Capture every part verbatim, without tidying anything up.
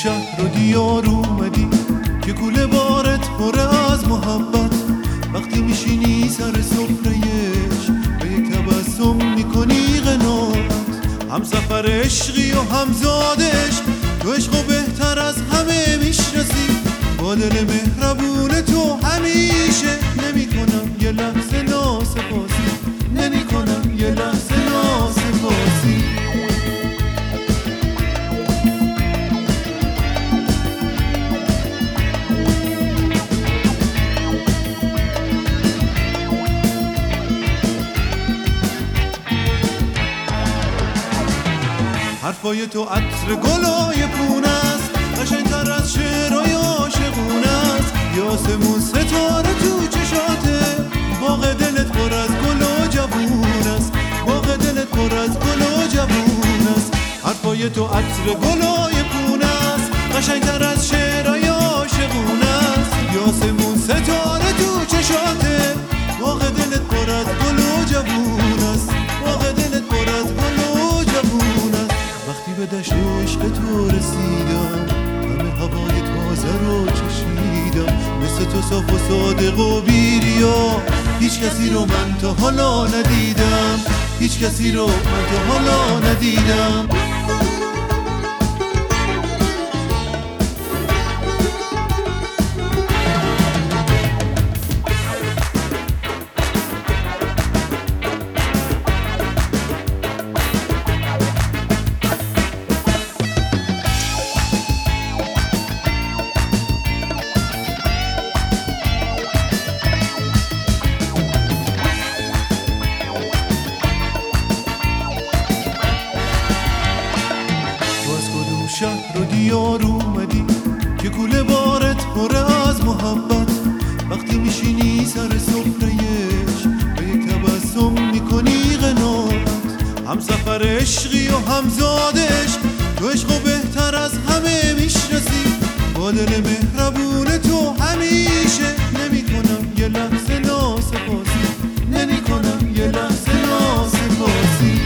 شهر و دیار اومدی که کوله بارت پر از محبت. وقتی میشینی سر سفرهش به یک تبسم میکنی قناعت. هم سفر عشقی و هم زادش، تو عشقو بهتر از همه میشناسی. با دل مهربون تو همیشه نمیکنم یه لحظه ناسپاسی، نمیکنم یه لحظه ناسپاسی. حرفای تو عطر گلای پونه است، قشنگ‌تر از شعرهای عاشقونه است. یاسمون ستاره تو چشاته، باغ دلت پر از گل و جوون است، باغ دلت پر از گل و جوون است. حرفای تو عطر گلای پونه است، قشنگ‌تر از شعرهای عاشقونه است. یاسمون ستاره تو چشاته، باغ دلت پر از گل و جوون است، باغ دلت پر از گل و جوون است. وقتی به دشت عشق تو رسیدم، همه هوای تازه رو چشیدم. مثل تو صاف و صادق و بی‌ریا، هیچ کسی رو من تا حالا ندیدم، هیچ کسی رو من تا حالا ندیدم. شهر و دیار اومدی که کوله بارت پر از محبت. وقتی میشینی سر سفرهش به یک تبسم میکنی قناعت. هم سفر عشقی و هم زادش، تو عشقو بهتر از همه میشناسی. با دل مهربون تو همیشه نمیکنم یه لحظه ناسپاسی، نمیکنم یه لحظه ناسپاسی.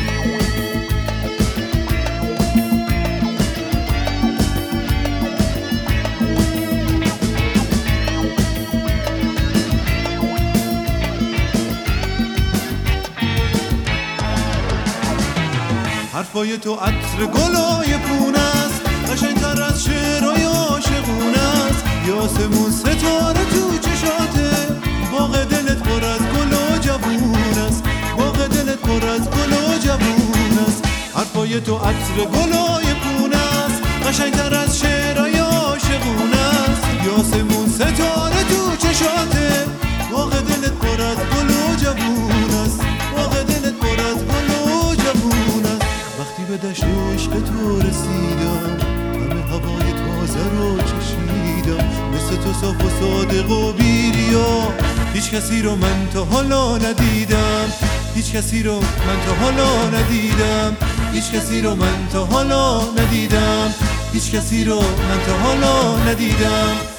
حرفای تو عطر گلای پونه است، قشنگ‌تر از شعرهای عاشقونه است. یاسمون ستاره تو چشاته، باغ دلت پر از گل و جوون است، باغ دلت پر از گل و جوون است. حرفای تو عطر گلای پونه است، قشنگ‌تر از شعرهای عاشقونه است. یاسمون ستاره تو چشاته، باغ دلت پر از گل و جوون است، باغ دلت پر از گل و جوون است. وقتی به دشت عشق تو رسیدم، همه هوای تازه رو چشیدم. مثل تو صاف و صادق و بی‌ریا، هیچ کسی رو من تا حالا ندیدم، هیچ کسی رو من تا حالا ندیدم، هیچ کسی رو من تا حالا ندیدم، هیچ کسی رو من تا حالا ندیدم.